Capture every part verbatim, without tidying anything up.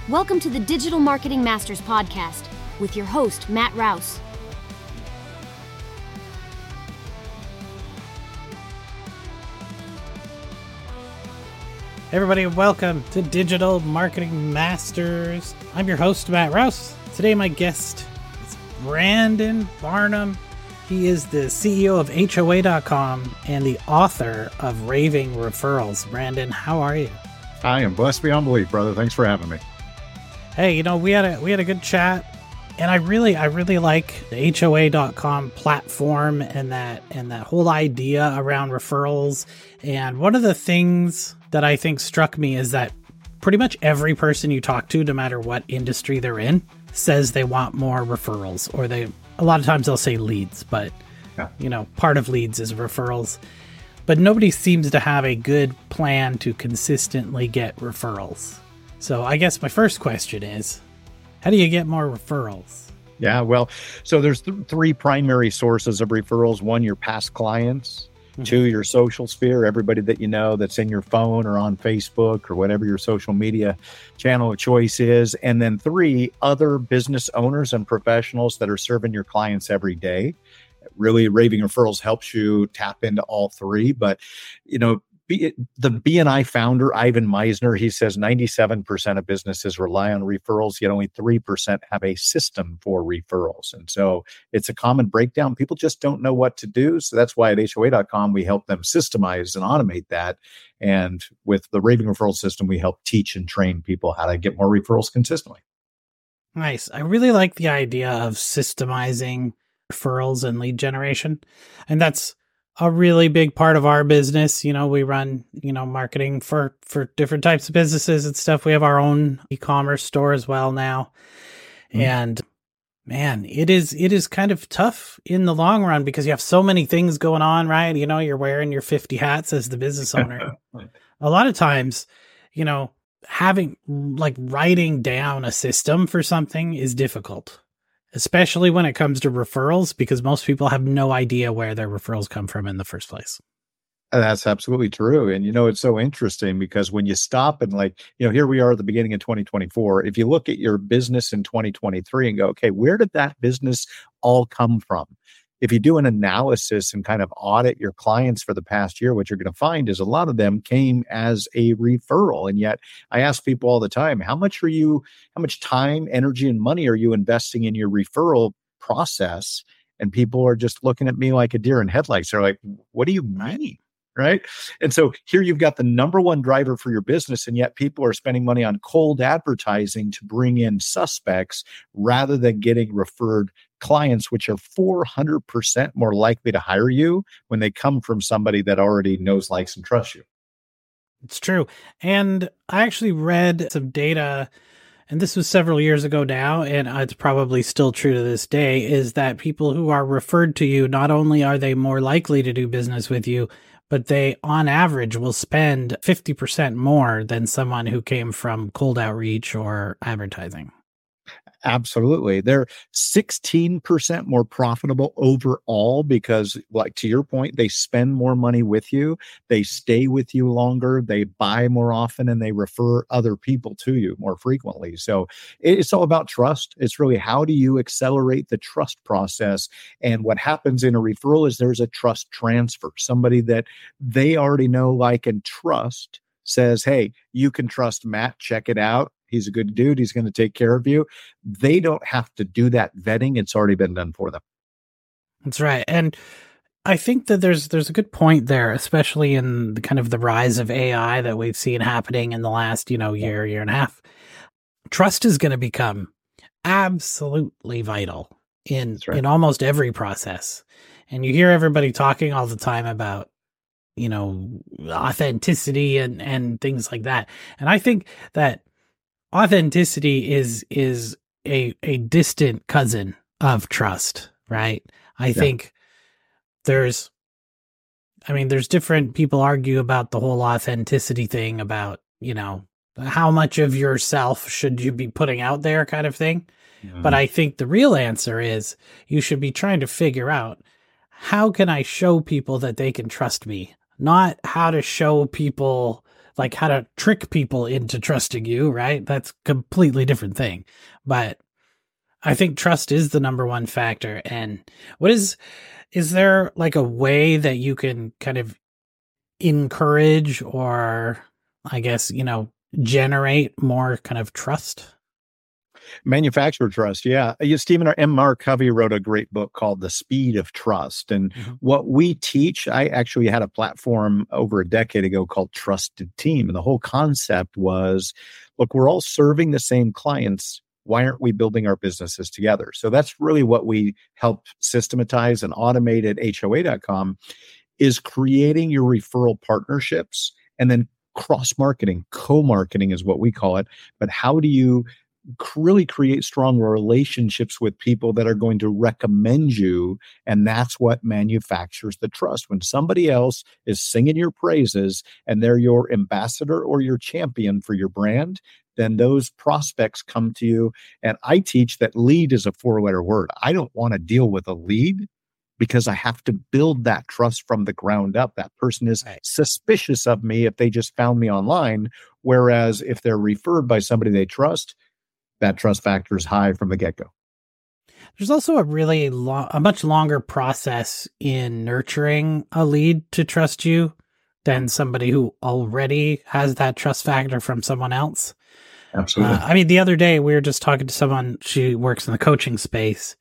Welcome to the Digital Marketing Masters podcast with your host, Matt Rouse. Hey everybody, welcome to Digital Marketing Masters. I'm your host, Matt Rouse. Today my guest is Brandon Barnum. He is the C E O of H O A dot com and the author of Raving Referrals. Brandon, how are you? I am blessed beyond belief, brother. Thanks for having me. Hey, you know, we had a we had a good chat, and I really I really like the H O A dot com platform and that and that whole idea around referrals. And one of the things that I think struck me is that pretty much every person you talk to, no matter what industry they're in, says they want more referrals, or they a lot of times they'll say leads, but yeah. you know, part of leads is referrals. But nobody seems to have a good plan to consistently get referrals. So I guess my first question is, how do you get more referrals? Yeah, well, so there's th- three primary sources of referrals. One, your past clients. Mm-hmm. Two, your social sphere, everybody that you know that's in your phone or on Facebook or whatever your social media channel of choice is. And then three, other business owners and professionals that are serving your clients every day. Really, Raving Referrals helps you tap into all three. But, you know, B, the B and I founder, Ivan Misner, he says ninety-seven percent of businesses rely on referrals, yet only three percent have a system for referrals. And so it's a common breakdown. People just don't know what to do. So that's why at H O A dot com, we help them systemize and automate that. And with the Raving Referral system, we help teach and train people how to get more referrals consistently. Nice. I really like the idea of systemizing referrals and lead generation. And that's a really big part of our business. You know, we run, you know, marketing for, for different types of businesses and stuff. We have our own e-commerce store as well now. Mm. And man, it is, it is kind of tough in the long run because you have so many things going on, right? You know, you're wearing your fifty hats as the business owner. A lot of times, you know, having like writing down a system for something is difficult. Especially when it comes to referrals, because most people have no idea where their referrals come from in the first place. That's absolutely true. And, you know, it's so interesting because when you stop and like, you know, here we are at the beginning of twenty twenty-four. If you look at your business in twenty twenty-three and go, okay, where did that business all come from? If you do an analysis and kind of audit your clients for the past year, what you're going to find is a lot of them came as a referral. And yet I ask people all the time, how much are you, how much time, energy, and money are you investing in your referral process? And people are just looking at me like a deer in headlights. They're like, what do you mean? Right. And so here you've got the number one driver for your business, and yet people are spending money on cold advertising to bring in suspects rather than getting referred clients, which are four hundred percent more likely to hire you when they come from somebody that already knows, likes, and trusts you. It's true. And I actually read some data, and this was several years ago now, and it's probably still true to this day, is that people who are referred to you, not only are they more likely to do business with you, but they, on average, will spend fifty percent more than someone who came from cold outreach or advertising. Absolutely. They're sixteen percent more profitable overall because, like to your point, they spend more money with you, they stay with you longer, they buy more often, and they refer other people to you more frequently. So it's all about trust. It's really how do you accelerate the trust process? And what happens in a referral is there's a trust transfer. Somebody that they already know, like, and trust says, hey, you can trust Matt, check it out. He's a good dude. He's going to take care of you. They don't have to do that vetting. It's already been done for them. That's right. And I think that there's there's a good point there, especially in the kind of the rise of A I that we've seen happening in the last, you know, year, year and a half. Trust is going to become absolutely vital in right. in almost every process. And you hear everybody talking all the time about, you know, authenticity and, and things like that. And I think that authenticity is is a a distant cousin of trust, right? I yeah. think there's, I mean, there's different people argue about the whole authenticity thing about, you know, how much of yourself should you be putting out there kind of thing. Mm. But I think the real answer is you should be trying to figure out, how can I show people that they can trust me? Not how to show people like how to trick people into trusting you, right? That's a completely different thing. But I think trust is the number one factor. And what is, is there like a way that you can kind of encourage or I guess, you know, generate more kind of trust? Manufacturer trust. Yeah. You, Stephen M. Mark Covey wrote a great book called The Speed of Trust. And mm-hmm. what we teach, I actually had a platform over a decade ago called Trusted Team. And the whole concept was, look, we're all serving the same clients. Why aren't we building our businesses together? So that's really what we help systematize and automate at H O A dot com is creating your referral partnerships and then cross-marketing, co-marketing is what we call it. But how do you really create strong relationships with people that are going to recommend you? And that's what manufactures the trust. When somebody else is singing your praises and they're your ambassador or your champion for your brand, then those prospects come to you. And I teach that lead is a four-letter word. I don't want to deal with a lead because I have to build that trust from the ground up. That person is right. suspicious of me if they just found me online. Whereas if they're referred by somebody they trust, that trust factor is high from the get-go. There's also a really long, a much longer process in nurturing a lead to trust you than somebody who already has that trust factor from someone else. Absolutely. Uh, I mean, the other day we were just talking to someone, she works in the coaching space,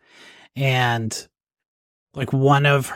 and like one of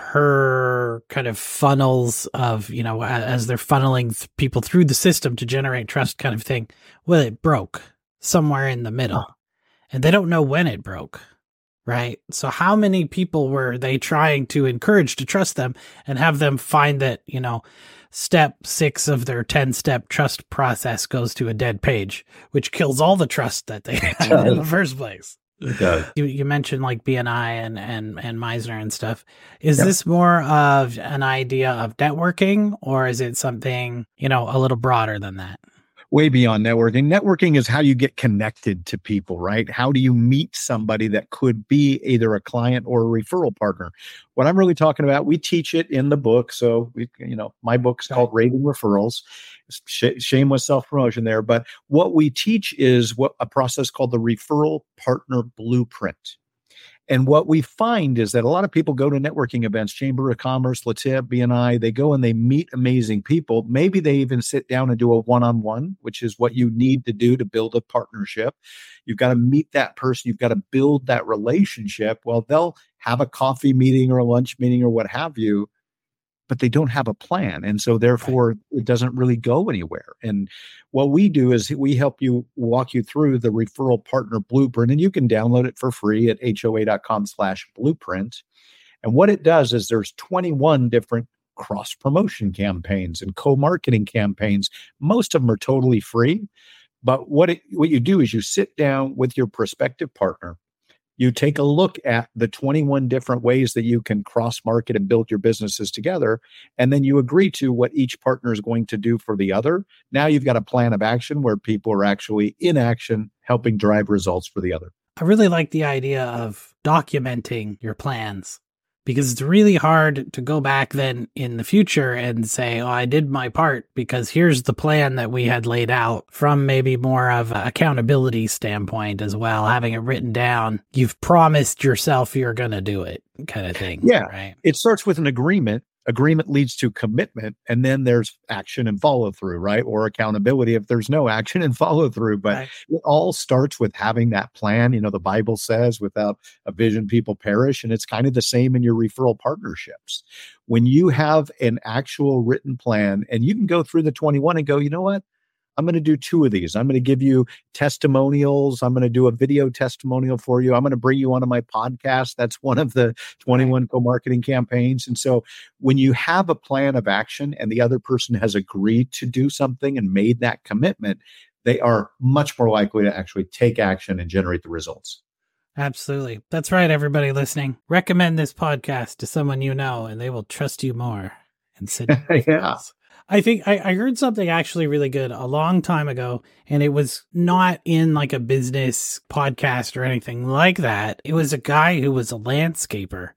her kind of funnels of, you know, as they're funneling th- people through the system to generate trust kind of thing, well, it broke somewhere in the middle and they don't know when it broke, right? So how many people were they trying to encourage to trust them and have them find that, you know, step six of their ten step trust process goes to a dead page, which kills all the trust that they had in the first place. Yeah. You, you mentioned like B N I and, and, and Meisner and stuff. Is yep. this more of an idea of networking, or is it something, you know, a little broader than that? Way beyond networking. Networking is how you get connected to people, right? How do you meet somebody that could be either a client or a referral partner? What I'm really talking about, we teach it in the book. So, we, you know, my book's called Raving Referrals. Sh- shameless self-promotion there. But what we teach is what a process called the Referral Partner Blueprint. And what we find is that a lot of people go to networking events, Chamber of Commerce, L T I P, B N I, they go and they meet amazing people. Maybe they even sit down and do a one-on-one, which is what you need to do to build a partnership. You've got to meet that person. You've got to build that relationship. Well, they'll have a coffee meeting or a lunch meeting or what have you, but they don't have a plan. And so therefore it doesn't really go anywhere. And what we do is we help you walk you through the referral partner blueprint, and you can download it for free at H O A dot com slash blueprint. And what it does is there's twenty-one different cross promotion campaigns and co-marketing campaigns. Most of them are totally free. But what it, what you do is you sit down with your prospective partner. You take a look at the twenty-one different ways that you can cross-market and build your businesses together, and then you agree to what each partner is going to do for the other. Now you've got a plan of action where people are actually in action, helping drive results for the other. I really like the idea of documenting your plans, because it's really hard to go back then in the future and say, oh, I did my part because here's the plan that we had laid out, from maybe more of an accountability standpoint as well, having it written down. You've promised yourself you're going to do it kind of thing. Yeah. Right. It starts with an agreement. Agreement leads to commitment, and then there's action and follow through, right? Or accountability if there's no action and follow through. But right. It all starts with having that plan. You know, the Bible says without a vision, people perish. And it's kind of the same in your referral partnerships. When you have an actual written plan, and you can go through the twenty-one and go, you know what? I'm going to do two of these. I'm going to give you testimonials. I'm going to do a video testimonial for you. I'm going to bring you onto my podcast. That's one of the twenty-one co-marketing campaigns. And so when you have a plan of action and the other person has agreed to do something and made that commitment, they are much more likely to actually take action and generate the results. Absolutely. That's right, everybody listening. Recommend this podcast to someone you know, and they will trust you more. And sit yeah. I think I, I heard something actually really good a long time ago, and it was not in like a business podcast or anything like that. It was a guy who was a landscaper,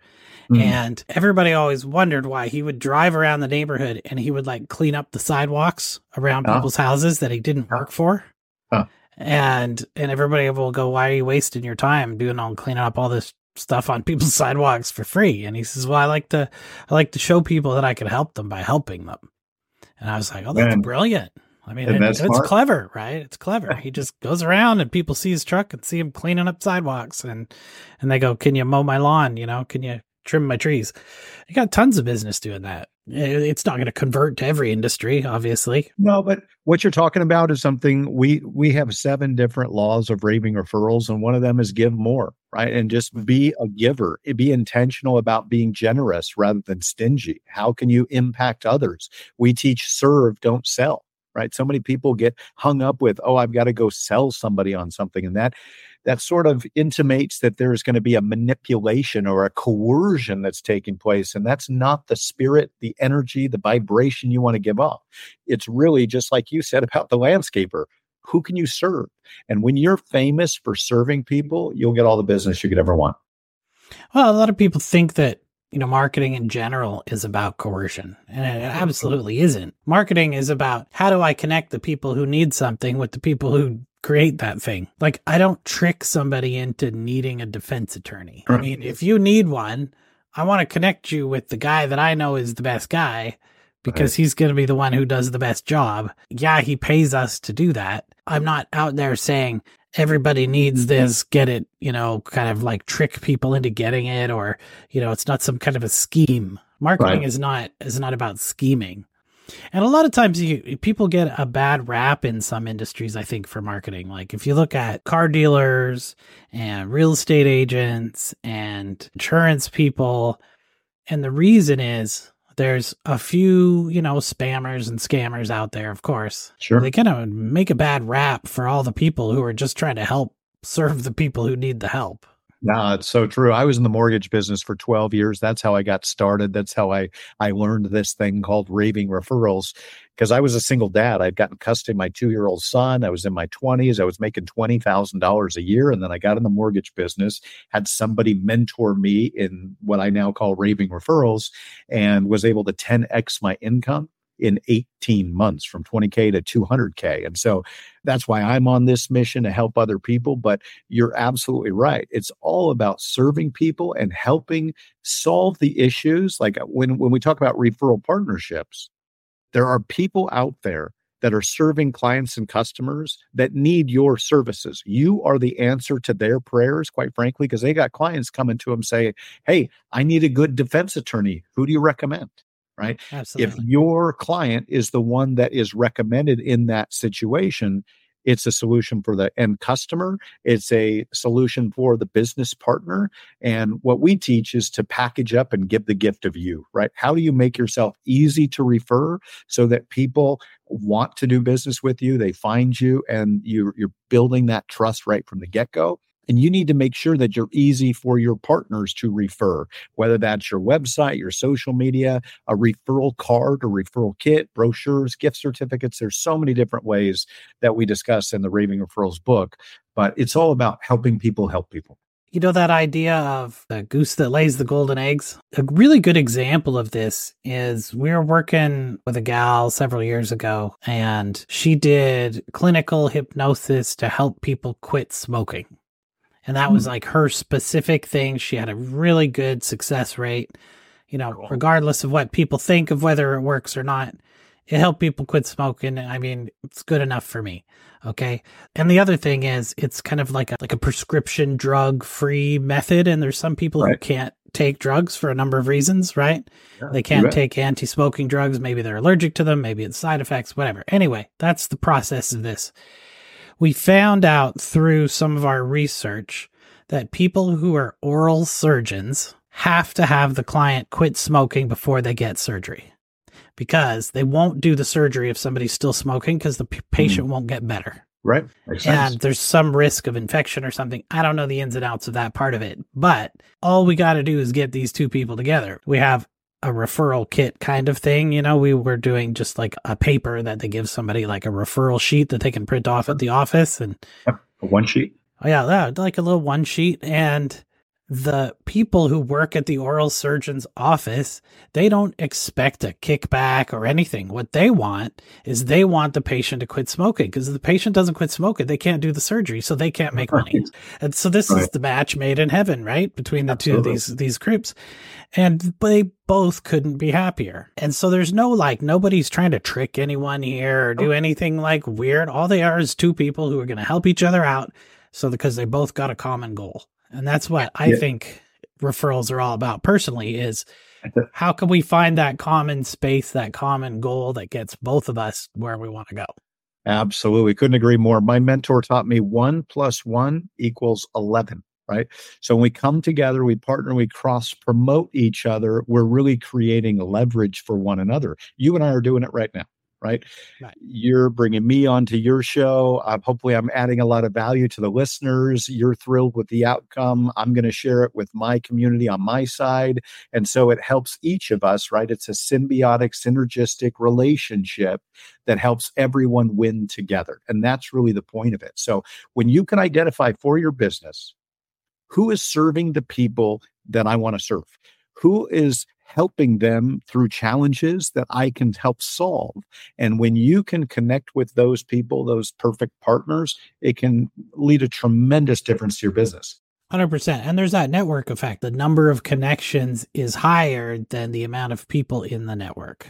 Mm. And everybody always wondered why he would drive around the neighborhood and he would like clean up the sidewalks around oh. people's houses that he didn't work for. Oh. And and everybody will go, why are you wasting your time doing all cleaning up all this stuff on people's sidewalks for free? And he says, well, I like to I like to show people that I can help them by helping them. And I was like, oh, that's Man. brilliant. I mean, it, it's smart. clever, right? It's clever. He just goes around and people see his truck and see him cleaning up sidewalks, and and they go, can you mow my lawn? You know, can you trim my trees? You got tons of business doing that. It's not going to convert to every industry, obviously. No, but what you're talking about is something we we have seven different laws of raving referrals, and one of them is give more, right? And just be a giver. Be intentional about being generous rather than stingy. How can you impact others? We teach serve, don't sell. Right? So many people get hung up with, oh, I've got to go sell somebody on something. And that that sort of intimates that there's going to be a manipulation or a coercion that's taking place. And that's not the spirit, the energy, the vibration you want to give off. It's really just like you said about the landscaper. Who can you serve? And when you're famous for serving people, you'll get all the business you could ever want. Well, a lot of people think that, you know, marketing in general is about coercion, and it absolutely isn't. Marketing is about how do I connect the people who need something with the people who create that thing. Like, I don't trick somebody into needing a defense attorney. I mean, if you need one, I want to connect you with the guy that I know is the best guy because he's going to be the one who does the best job. Yeah, he pays us to do that. I'm not out there saying, everybody needs this, get it, you know, kind of like trick people into getting it, or, you know, it's not some kind of a scheme. Marketing right. is not, is not about scheming. And a lot of times you, people get a bad rap in some industries, I think, for marketing. Like if you look at car dealers and real estate agents and insurance people, and the reason is there's a few, you know, spammers and scammers out there, of course. Sure. They kind of make a bad rap for all the people who are just trying to help serve the people who need the help. No, it's so true. I was in the mortgage business for twelve years. That's how I got started. That's how I, I learned this thing called raving referrals, because I was a single dad. I'd gotten custody of my two-year-old son. I was in my twenties. I was making twenty thousand dollars a year. And then I got in the mortgage business, had somebody mentor me in what I now call raving referrals, and was able to ten X my income in eighteen months, from twenty K to two hundred K. And so that's why I'm on this mission to help other people. But you're absolutely right. It's all about serving people and helping solve the issues. Like when, when we talk about referral partnerships, there are people out there that are serving clients and customers that need your services. You are the answer to their prayers, quite frankly, because they got clients coming to them saying, hey, I need a good defense attorney. Who do you recommend? Right? Absolutely. If your client is the one that is recommended in that situation, it's a solution for the end customer. It's a solution for the business partner. And what we teach is to package up and give the gift of you, right? How do you make yourself easy to refer so that people want to do business with you? They find you, and you're, you're building that trust right from the get-go. And you need to make sure that you're easy for your partners to refer, whether that's your website, your social media, a referral card, a referral kit, brochures, gift certificates. There's so many different ways that we discuss in the Raving Referrals book, but it's all about helping people help people. You know, that idea of the goose that lays the golden eggs? A really good example of this is we were working with a gal several years ago, and she did clinical hypnosis to help people quit smoking. And that was like her specific thing. She had a really good success rate, you know, cool. Regardless of what people think of whether it works or not. It helped people quit smoking. I mean, it's good enough for me. Okay. And the other thing is it's kind of like a, like a prescription drug free method. And there's some people right. who can't take drugs for a number of reasons, right? Yeah, they can't right. take anti-smoking drugs. Maybe they're allergic to them. Maybe it's side effects, whatever. Anyway, that's the process of this. We found out through some of our research that people who are oral surgeons have to have the client quit smoking before they get surgery, because they won't do the surgery if somebody's still smoking, because the p- patient mm. won't get better. Right. Makes sense. And there's some risk of infection or something. I don't know the ins and outs of that part of it, but all we got to do is get these two people together. We have a referral kit kind of thing. You know, we were doing just like a paper that they give somebody, like a referral sheet that they can print off at the office. And yep. A one sheet. Oh yeah, yeah, like a little one sheet. And the people who work at the oral surgeon's office, they don't expect a kickback or anything. What they want is they want the patient to quit smoking, because if the patient doesn't quit smoking, they can't do the surgery, so they can't make money. And so this right. is the match made in heaven, right? Between the Absolutely. two of these, these groups. And they both couldn't be happier. And so there's no, like, nobody's trying to trick anyone here or do anything like weird. All they are is two people who are going to help each other out. So because they both got a common goal. And that's what I yeah. think referrals are all about personally, is how can we find that common space, that common goal that gets both of us where we want to go? Absolutely. Couldn't agree more. My mentor taught me one plus one equals eleven, right? So when we come together, we partner, we cross promote each other, we're really creating leverage for one another. You and I are doing it right now. Right? right. You're bringing me onto your show. Uh, hopefully I'm adding a lot of value to the listeners. You're thrilled with the outcome. I'm going to share it with my community on my side. And so it helps each of us, right? It's a symbiotic, synergistic relationship that helps everyone win together. And that's really the point of it. So when you can identify for your business, who is serving the people that I want to serve? Who is helping them through challenges that I can help solve? And when you can connect with those people, those perfect partners, it can lead a tremendous difference to your business. one hundred percent. And there's that network effect. The number of connections is higher than the amount of people in the network.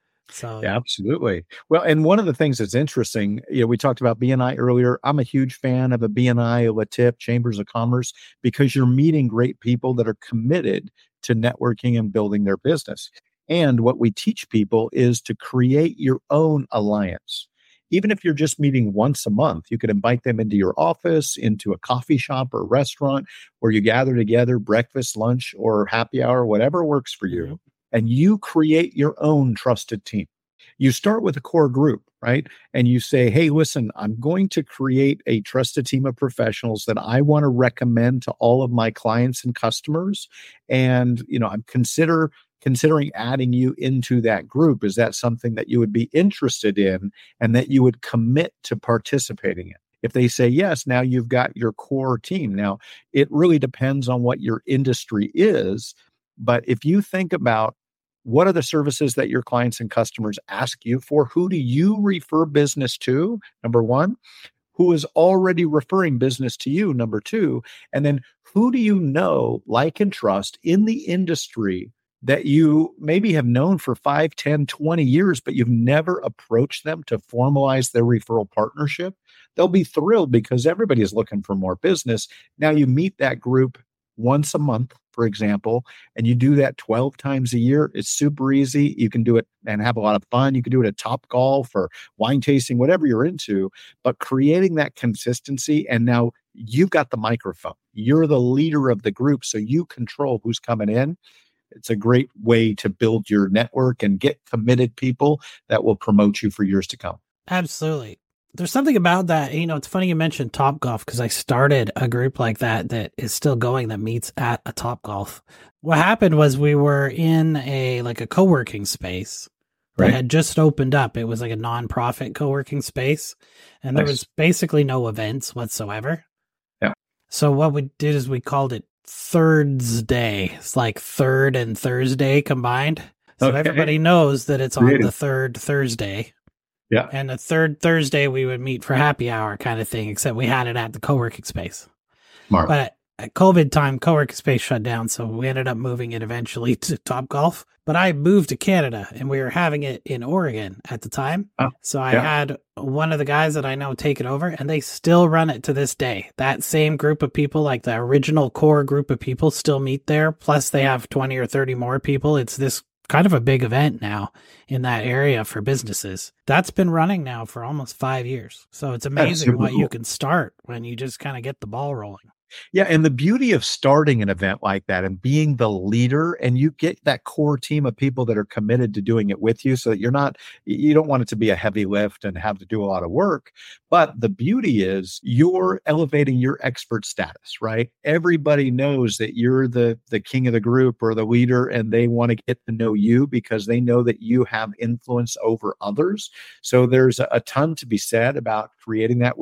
So yeah, absolutely. Well, and one of the things that's interesting, you know, we talked about B N I earlier. I'm a huge fan of a B N I, a L A T I P, Chambers of Commerce, because you're meeting great people that are committed to networking and building their business. And what we teach people is to create your own alliance. Even if you're just meeting once a month, you could invite them into your office, into a coffee shop or restaurant, where you gather together, breakfast, lunch, or happy hour, whatever works for you. Mm-hmm. And you create your own trusted team. You start with a core group, right? And you say, hey, listen, I'm going to create a trusted team of professionals that I want to recommend to all of my clients and customers. And, you know, I'm consider considering adding you into that group. Is that something that you would be interested in and that you would commit to participating in? If they say yes, now you've got your core team. Now, it really depends on what your industry is. But if you think about what are the services that your clients and customers ask you for, who do you refer business to? Number one, who is already referring business to you? Number two, and then who do you know, like, and trust in the industry that you maybe have known for five, ten, twenty years, but you've never approached them to formalize their referral partnership? They'll be thrilled because everybody is looking for more business. Now you meet that group once a month, for example, and you do that twelve times a year. It's super easy. You can do it and have a lot of fun. You can do it at Topgolf or wine tasting, whatever you're into, but creating that consistency. And now you've got the microphone. You're the leader of the group, so you control who's coming in. It's a great way to build your network and get committed people that will promote you for years to come. Absolutely. There's something about that. You know, it's funny you mentioned Topgolf, because I started a group like that that is still going, that meets at a Topgolf. What happened was we were in a like a co-working space that right. had just opened up. It was like a nonprofit co-working space, and nice. There was basically no events whatsoever. Yeah. So what we did is we called it Thursday. It's like third and Thursday combined. So okay. everybody knows that it's on Creative. the third Thursday. Yeah. And the third Thursday we would meet for happy hour kind of thing, except we had it at the co-working space. Smart. But at COVID time, co-working space shut down, so we ended up moving it eventually to Topgolf. But I moved to Canada, and we were having it in Oregon at the time. Oh, so I yeah. had one of the guys that I know take it over, and they still run it to this day. That same group of people, like the original core group of people, still meet there. Plus they have twenty or thirty more people. It's this kind of a big event now in that area for businesses. That's been running now for almost five years. So it's amazing what cool. you can start when you just kind of get the ball rolling. Yeah. And the beauty of starting an event like that and being the leader, and you get that core team of people that are committed to doing it with you, so that you're not, you don't want it to be a heavy lift and have to do a lot of work. But the beauty is you're elevating your expert status, right? Everybody knows that you're the, the king of the group or the leader, and they want to get to know you because they know that you have influence over others. So there's a, a ton to be said about creating that. We're,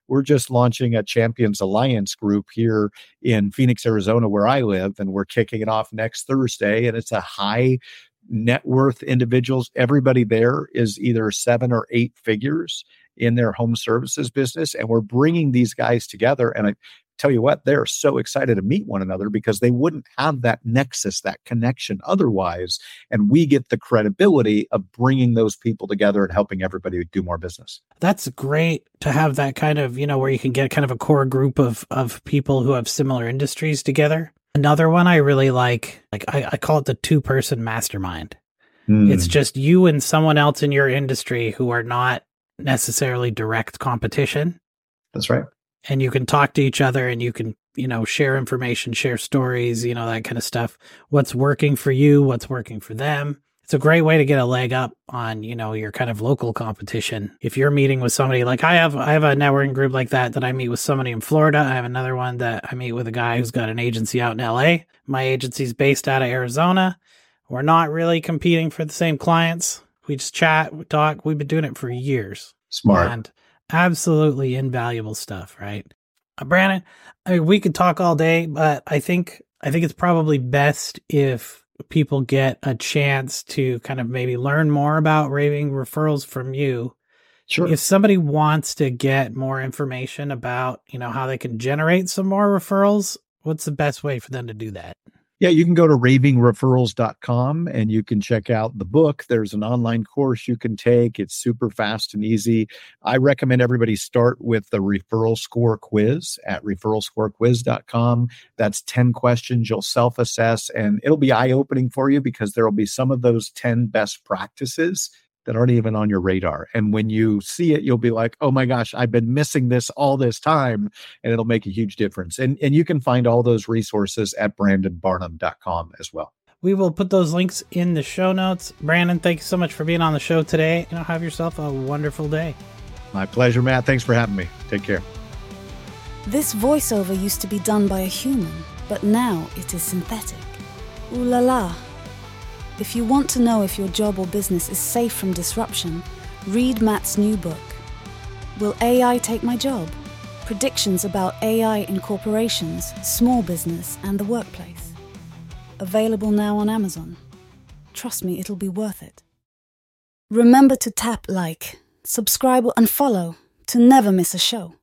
we're just launching a Champions Alliance group here in Phoenix, Arizona, where I live, and we're kicking it off next Thursday. And it's a high net worth individuals. Everybody there is either seven or eight figures in their home services business. And we're bringing these guys together. And I tell you what, they're so excited to meet one another because they wouldn't have that nexus, that connection otherwise. And we get the credibility of bringing those people together and helping everybody do more business. That's great to have that kind of, you know, where you can get kind of a core group of, of people who have similar industries together. Another one I really like, like I, I call it the two-person mastermind. Mm. It's just you and someone else in your industry who are not necessarily direct competition. That's right. And you can talk to each other and you can, you know, share information, share stories, you know, that kind of stuff. What's working for you, what's working for them. It's a great way to get a leg up on, you know, your kind of local competition. If you're meeting with somebody, like I have, I have a networking group like that, that I meet with somebody in Florida. I have another one that I meet with a guy who's got an agency out in L A. My agency's based out of Arizona. We're not really competing for the same clients. We just chat, we talk. We've been doing it for years. Smart. And absolutely invaluable stuff, right? Uh, Brandon, I mean, we could talk all day, but I think, I think it's probably best if people get a chance to kind of maybe learn more about raving referrals from you. Sure. If somebody wants to get more information about, you know, how they can generate some more referrals, what's the best way for them to do that? Yeah, you can go to raving referrals dot com and you can check out the book. There's an online course you can take. It's super fast and easy. I recommend everybody start with the referral score quiz at referral score quiz dot com. That's ten questions you'll self-assess, and it'll be eye-opening for you because there will be some of those ten best practices that aren't even on your radar. And when you see it, you'll be like, oh my gosh, I've been missing this all this time. And it'll make a huge difference. And, and you can find all those resources at brandon barnum dot com as well. We will put those links in the show notes. Brandon, thank you so much for being on the show today. You know, have yourself a wonderful day. My pleasure, Matt. Thanks for having me. Take care. This voiceover used to be done by a human, but now it is synthetic. Ooh la la. If you want to know if your job or business is safe from disruption, read Matt's new book, Will A I Take My Job? Predictions about A I in corporations, small business, and the workplace. Available now on Amazon. Trust me, it'll be worth it. Remember to tap like, subscribe, and follow to never miss a show.